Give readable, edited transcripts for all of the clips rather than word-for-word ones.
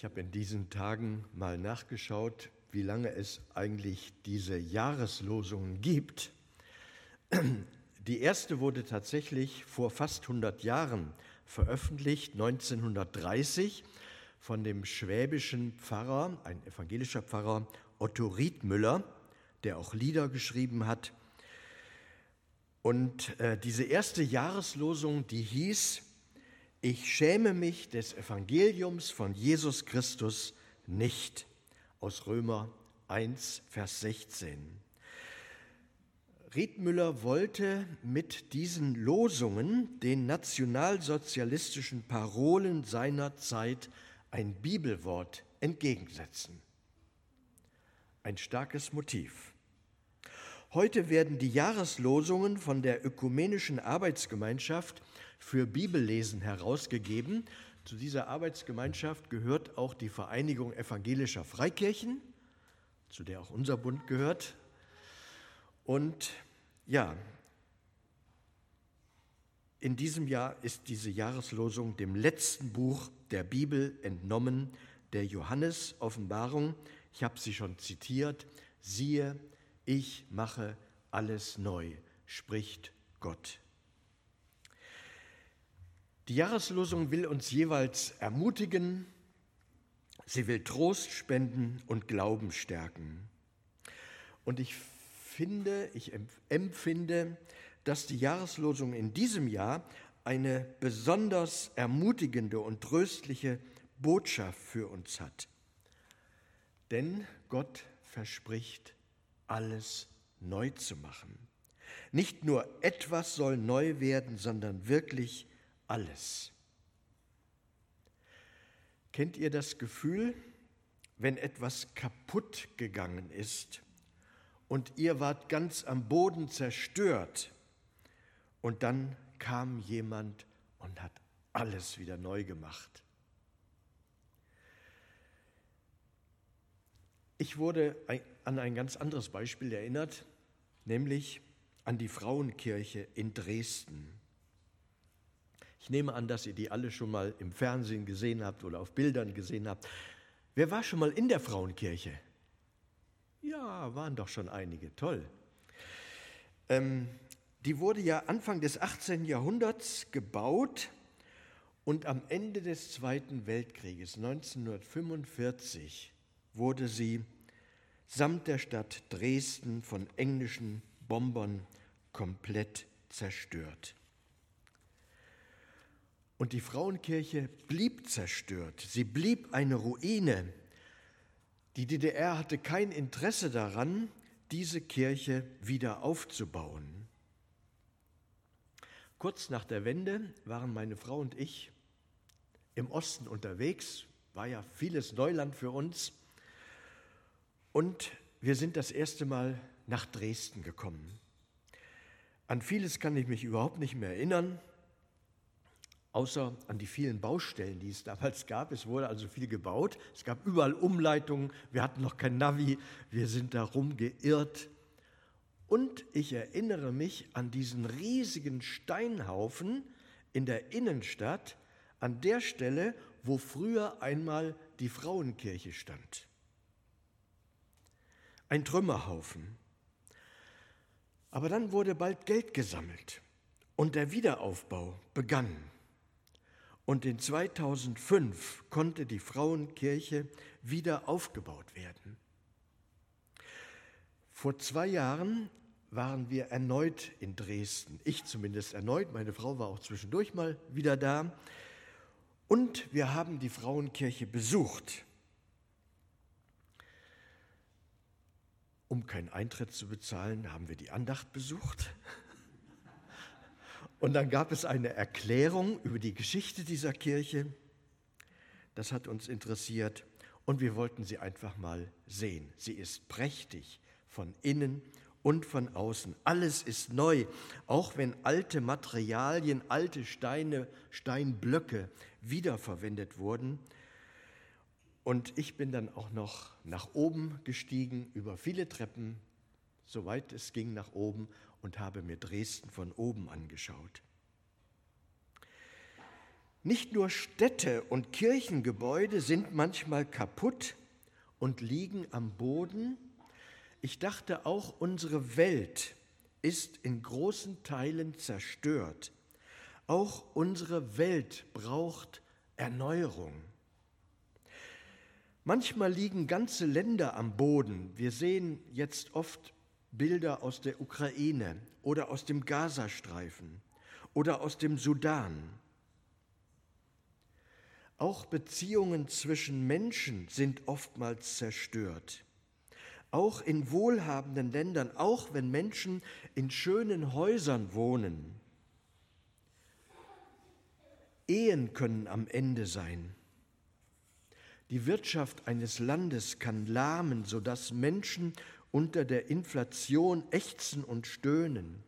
Ich habe in diesen Tagen mal nachgeschaut, wie lange es eigentlich diese Jahreslosungen gibt. Die erste wurde tatsächlich vor fast 100 Jahren veröffentlicht, 1930, von dem schwäbischen Pfarrer, ein evangelischer Pfarrer, Otto Riethmüller, der auch Lieder geschrieben hat. Und diese erste Jahreslosung, die hieß: Ich schäme mich des Evangeliums von Jesus Christus nicht, aus Römer 1, Vers 16. Riethmüller wollte mit diesen Losungen den nationalsozialistischen Parolen seiner Zeit ein Bibelwort entgegensetzen. Ein starkes Motiv. Heute werden die Jahreslosungen von der Ökumenischen Arbeitsgemeinschaft für Bibellesen herausgegeben. Zu dieser Arbeitsgemeinschaft gehört auch die Vereinigung evangelischer Freikirchen, zu der auch unser Bund gehört. Und ja, in diesem Jahr ist diese Jahreslosung dem letzten Buch der Bibel entnommen, der Johannes-Offenbarung. Ich habe sie schon zitiert. Siehe, ich mache alles neu, spricht Gott. Die Jahreslosung will uns jeweils ermutigen, sie will Trost spenden und Glauben stärken. Und ich empfinde, dass die Jahreslosung in diesem Jahr eine besonders ermutigende und tröstliche Botschaft für uns hat. Denn Gott verspricht, alles neu zu machen. Nicht nur etwas soll neu werden, sondern wirklich alles. Kennt ihr das Gefühl, wenn etwas kaputt gegangen ist und ihr wart ganz am Boden zerstört und dann kam jemand und hat alles wieder neu gemacht? Ich wurde an ein ganz anderes Beispiel erinnert, nämlich an die Frauenkirche in Dresden. Ich nehme an, dass ihr die alle schon mal im Fernsehen gesehen habt oder auf Bildern gesehen habt. Wer war schon mal in der Frauenkirche? Ja, waren doch schon einige, toll. Die wurde ja Anfang des 18. Jahrhunderts gebaut und am Ende des Zweiten Weltkrieges, 1945, wurde sie samt der Stadt Dresden von englischen Bombern komplett zerstört. Und die Frauenkirche blieb zerstört, sie blieb eine Ruine. Die DDR hatte kein Interesse daran, diese Kirche wieder aufzubauen. Kurz nach der Wende waren meine Frau und ich im Osten unterwegs, war ja vieles Neuland für uns. Und wir sind das erste Mal nach Dresden gekommen. An vieles kann ich mich überhaupt nicht mehr erinnern, außer an die vielen Baustellen, die es damals gab. Es wurde also viel gebaut. Es gab überall Umleitungen. Wir hatten noch kein Navi. Wir sind da rumgeirrt. Und ich erinnere mich an diesen riesigen Steinhaufen in der Innenstadt, an der Stelle, wo früher einmal die Frauenkirche stand. Ein Trümmerhaufen. Aber dann wurde bald Geld gesammelt und der Wiederaufbau begann. Und in 2005 konnte die Frauenkirche wieder aufgebaut werden. Vor 2 Jahren waren wir erneut in Dresden. Ich zumindest erneut, meine Frau war auch zwischendurch mal wieder da. Und wir haben die Frauenkirche besucht. Um keinen Eintritt zu bezahlen, haben wir die Andacht besucht. Und dann gab es eine Erklärung über die Geschichte dieser Kirche. Das hat uns interessiert und wir wollten sie einfach mal sehen. Sie ist prächtig von innen und von außen. Alles ist neu, auch wenn alte Materialien, alte Steine, Steinblöcke wiederverwendet wurden. Und ich bin dann auch noch nach oben gestiegen, über viele Treppen, soweit es ging nach oben, und habe mir Dresden von oben angeschaut. Nicht nur Städte und Kirchengebäude sind manchmal kaputt und liegen am Boden. Ich dachte, auch unsere Welt ist in großen Teilen zerstört. Auch unsere Welt braucht Erneuerung. Manchmal liegen ganze Länder am Boden. Wir sehen jetzt oft Bilder aus der Ukraine oder aus dem Gazastreifen oder aus dem Sudan. Auch Beziehungen zwischen Menschen sind oftmals zerstört. Auch in wohlhabenden Ländern, auch wenn Menschen in schönen Häusern wohnen. Ehen können am Ende sein. Die Wirtschaft eines Landes kann lahmen, sodass Menschen unter der Inflation ächzen und stöhnen.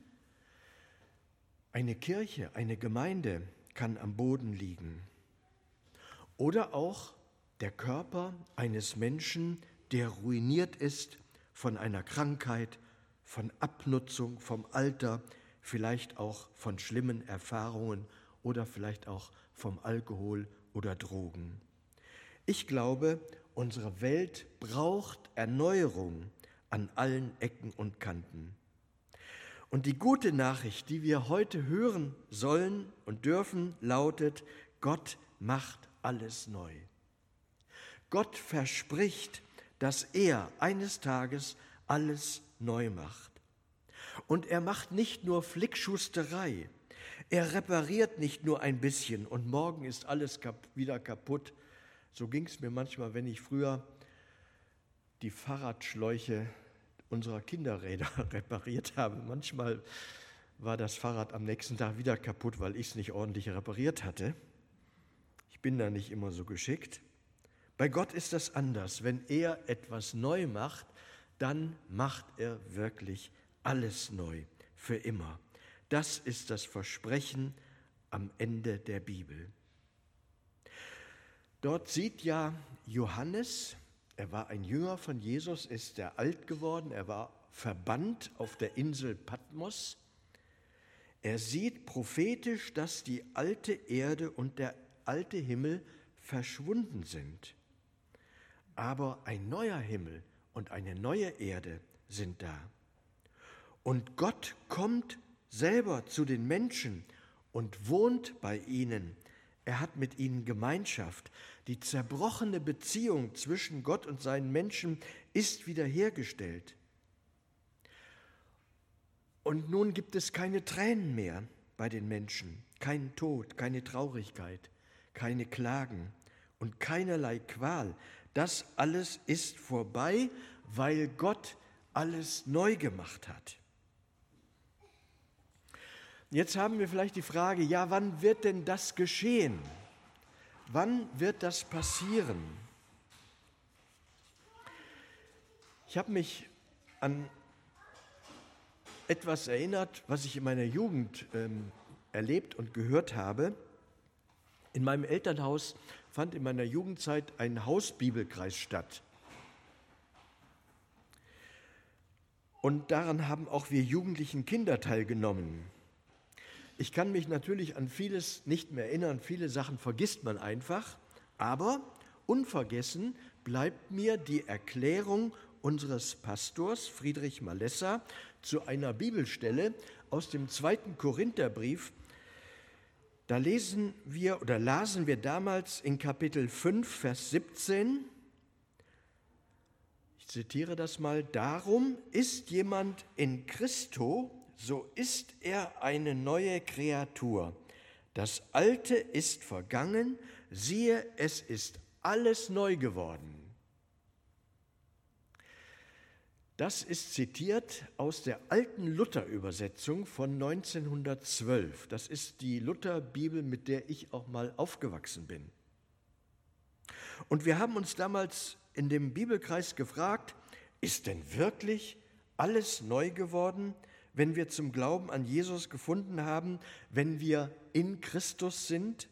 Eine Kirche, eine Gemeinde kann am Boden liegen. Oder auch der Körper eines Menschen, der ruiniert ist von einer Krankheit, von Abnutzung, vom Alter, vielleicht auch von schlimmen Erfahrungen oder vielleicht auch vom Alkohol oder Drogen. Ich glaube, unsere Welt braucht Erneuerung an allen Ecken und Kanten. Und die gute Nachricht, die wir heute hören sollen und dürfen, lautet: Gott macht alles neu. Gott verspricht, dass er eines Tages alles neu macht. Und er macht nicht nur Flickschusterei, er repariert nicht nur ein bisschen und morgen ist alles wieder kaputt. So ging es mir manchmal, wenn ich früher die Fahrradschläuche unserer Kinderräder repariert habe. Manchmal war das Fahrrad am nächsten Tag wieder kaputt, weil ich es nicht ordentlich repariert hatte. Ich bin da nicht immer so geschickt. Bei Gott ist das anders. Wenn er etwas neu macht, dann macht er wirklich alles neu, für immer. Das ist das Versprechen am Ende der Bibel. Dort sieht ja Johannes, er war ein Jünger von Jesus, ist er alt geworden, er war verbannt auf der Insel Patmos. Er sieht prophetisch, dass die alte Erde und der alte Himmel verschwunden sind. Aber ein neuer Himmel und eine neue Erde sind da. Und Gott kommt selber zu den Menschen und wohnt bei ihnen. Er hat mit ihnen Gemeinschaft. Die zerbrochene Beziehung zwischen Gott und seinen Menschen ist wiederhergestellt. Und nun gibt es keine Tränen mehr bei den Menschen, keinen Tod, keine Traurigkeit, keine Klagen und keinerlei Qual. Das alles ist vorbei, weil Gott alles neu gemacht hat. Jetzt haben wir vielleicht die Frage, ja, wann wird denn das geschehen? Wann wird das passieren? Ich habe mich an etwas erinnert, was ich in meiner Jugend erlebt und gehört habe. In meinem Elternhaus fand in meiner Jugendzeit ein Hausbibelkreis statt. Und daran haben auch wir jugendlichen Kinder teilgenommen. Ich kann mich natürlich an vieles nicht mehr erinnern, viele Sachen vergisst man einfach, aber unvergessen bleibt mir die Erklärung unseres Pastors Friedrich Malessa zu einer Bibelstelle aus dem 2. Korintherbrief. Da lasen wir damals in Kapitel 5, Vers 17, ich zitiere das mal: Darum ist jemand in Christo, so ist er eine neue Kreatur. Das Alte ist vergangen, siehe, es ist alles neu geworden. Das ist zitiert aus der alten Luther-Übersetzung von 1912. Das ist die Luther-Bibel, mit der ich auch mal aufgewachsen bin. Und wir haben uns damals in dem Bibelkreis gefragt, ist denn wirklich alles neu geworden, wenn wir zum Glauben an Jesus gefunden haben, wenn wir in Christus sind?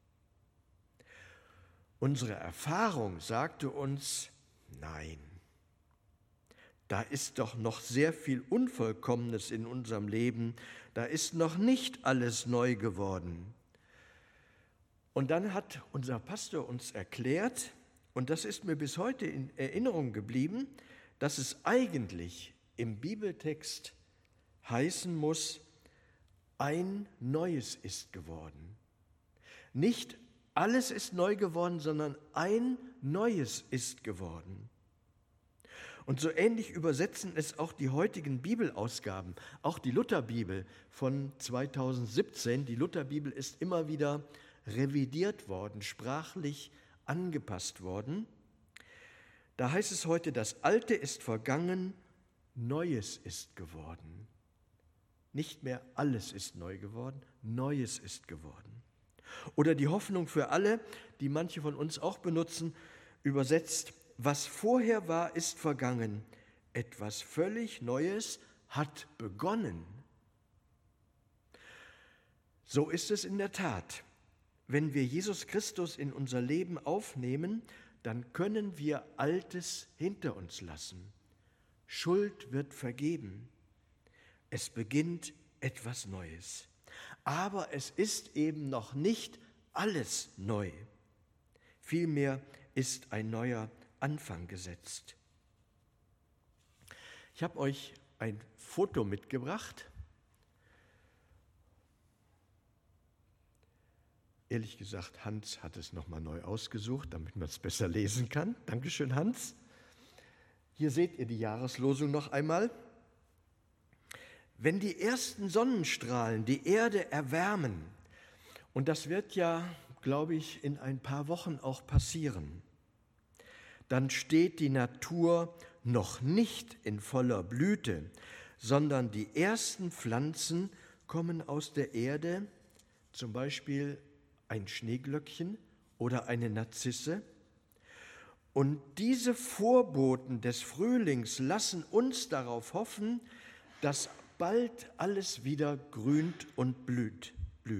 Unsere Erfahrung sagte uns, nein. Da ist doch noch sehr viel Unvollkommenes in unserem Leben. Da ist noch nicht alles neu geworden. Und dann hat unser Pastor uns erklärt, und das ist mir bis heute in Erinnerung geblieben, dass es eigentlich im Bibeltext heißen muss, ein Neues ist geworden. Nicht alles ist neu geworden, sondern ein Neues ist geworden. Und so ähnlich übersetzen es auch die heutigen Bibelausgaben, auch die Lutherbibel von 2017. Die Lutherbibel ist immer wieder revidiert worden, sprachlich angepasst worden. Da heißt es heute, das Alte ist vergangen, Neues ist geworden. Nicht mehr alles ist neu geworden, Neues ist geworden. Oder die Hoffnung für alle, die manche von uns auch benutzen, übersetzt, was vorher war, ist vergangen. Etwas völlig Neues hat begonnen. So ist es in der Tat. Wenn wir Jesus Christus in unser Leben aufnehmen, dann können wir Altes hinter uns lassen. Schuld wird vergeben. Es beginnt etwas Neues. Aber es ist eben noch nicht alles neu. Vielmehr ist ein neuer Anfang gesetzt. Ich habe euch ein Foto mitgebracht. Ehrlich gesagt, Hans hat es nochmal neu ausgesucht, damit man es besser lesen kann. Dankeschön, Hans. Hier seht ihr die Jahreslosung noch einmal. Wenn die ersten Sonnenstrahlen die Erde erwärmen, und das wird ja, glaube ich, in ein paar Wochen auch passieren, dann steht die Natur noch nicht in voller Blüte, sondern die ersten Pflanzen kommen aus der Erde, zum Beispiel ein Schneeglöckchen oder eine Narzisse. Und diese Vorboten des Frühlings lassen uns darauf hoffen, dass bald alles wieder grünt und blüht.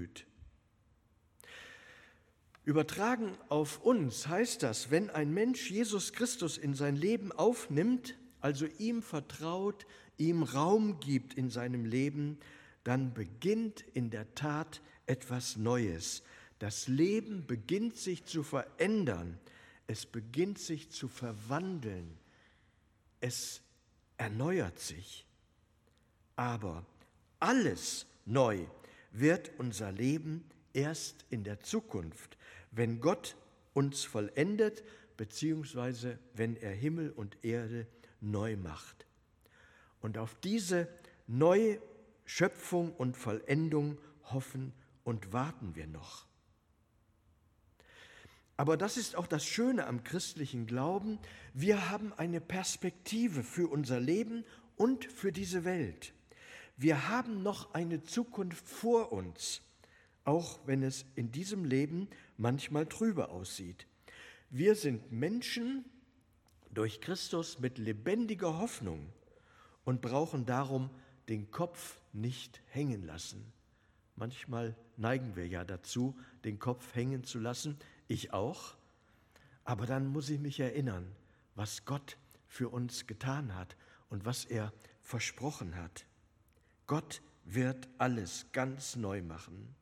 Übertragen auf uns heißt das, wenn ein Mensch Jesus Christus in sein Leben aufnimmt, also ihm vertraut, ihm Raum gibt in seinem Leben, dann beginnt in der Tat etwas Neues. Das Leben beginnt sich zu verändern, es beginnt sich zu verwandeln, es erneuert sich. Aber alles neu wird unser Leben erst in der Zukunft, wenn Gott uns vollendet, beziehungsweise wenn er Himmel und Erde neu macht. Und auf diese Neuschöpfung und Vollendung hoffen und warten wir noch. Aber das ist auch das Schöne am christlichen Glauben. Wir haben eine Perspektive für unser Leben und für diese Welt. Wir haben noch eine Zukunft vor uns, auch wenn es in diesem Leben manchmal trübe aussieht. Wir sind Menschen durch Christus mit lebendiger Hoffnung und brauchen darum den Kopf nicht hängen lassen. Manchmal neigen wir ja dazu, den Kopf hängen zu lassen, ich auch, aber dann muss ich mich erinnern, was Gott für uns getan hat und was er versprochen hat. Gott wird alles ganz neu machen.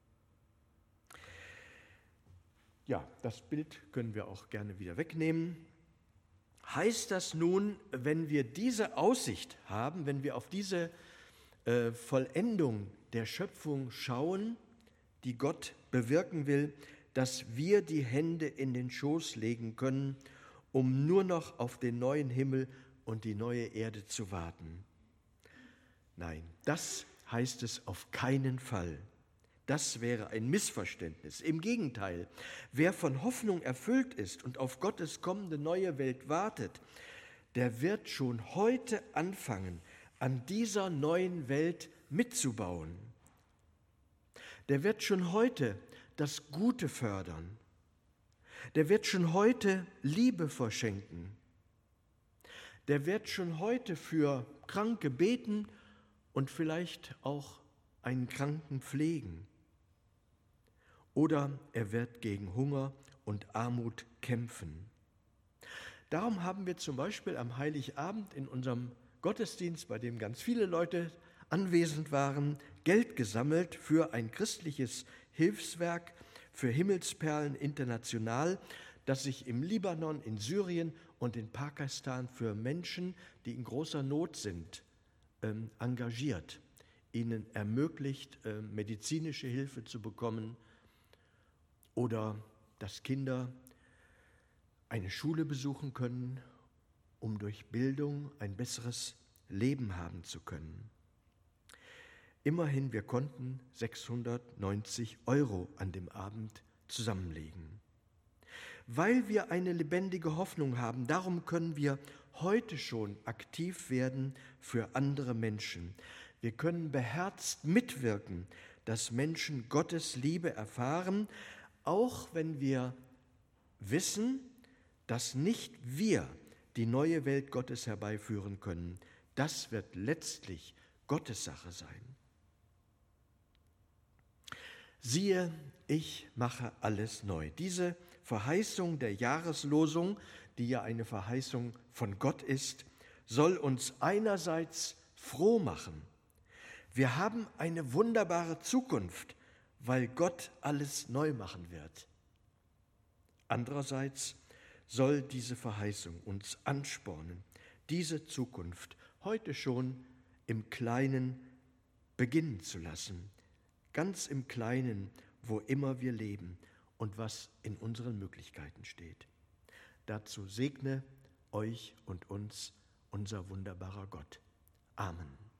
Ja, das Bild können wir auch gerne wieder wegnehmen. Heißt das nun, wenn wir diese Aussicht haben, wenn wir auf diese Vollendung der Schöpfung schauen, die Gott bewirken will, dass wir die Hände in den Schoß legen können, um nur noch auf den neuen Himmel und die neue Erde zu warten? Nein, das heißt es auf keinen Fall. Das wäre ein Missverständnis. Im Gegenteil, wer von Hoffnung erfüllt ist und auf Gottes kommende neue Welt wartet, der wird schon heute anfangen, an dieser neuen Welt mitzubauen. Der wird schon heute das Gute fördern. Der wird schon heute Liebe verschenken. Der wird schon heute für Kranke beten und vielleicht auch einen Kranken pflegen. Oder er wird gegen Hunger und Armut kämpfen. Darum haben wir zum Beispiel am Heiligabend in unserem Gottesdienst, bei dem ganz viele Leute anwesend waren, Geld gesammelt für ein christliches Hilfswerk für Himmelsperlen International, das sich im Libanon, in Syrien und in Pakistan für Menschen, die in großer Not sind, engagiert, ihnen ermöglicht, medizinische Hilfe zu bekommen oder dass Kinder eine Schule besuchen können, um durch Bildung ein besseres Leben haben zu können. Immerhin, wir konnten 690 € an dem Abend zusammenlegen. Weil wir eine lebendige Hoffnung haben, darum können wir heute schon aktiv werden für andere Menschen. Wir können beherzt mitwirken, dass Menschen Gottes Liebe erfahren, auch wenn wir wissen, dass nicht wir die neue Welt Gottes herbeiführen können. Das wird letztlich Gottes Sache sein. Siehe, ich mache alles neu. Diese Verheißung der Jahreslosung, die ja eine Verheißung von Gott ist, soll uns einerseits froh machen. Wir haben eine wunderbare Zukunft, weil Gott alles neu machen wird. Andererseits soll diese Verheißung uns anspornen, diese Zukunft heute schon im Kleinen beginnen zu lassen, ganz im Kleinen, wo immer wir leben und was in unseren Möglichkeiten steht. Dazu segne euch und uns unser wunderbarer Gott. Amen.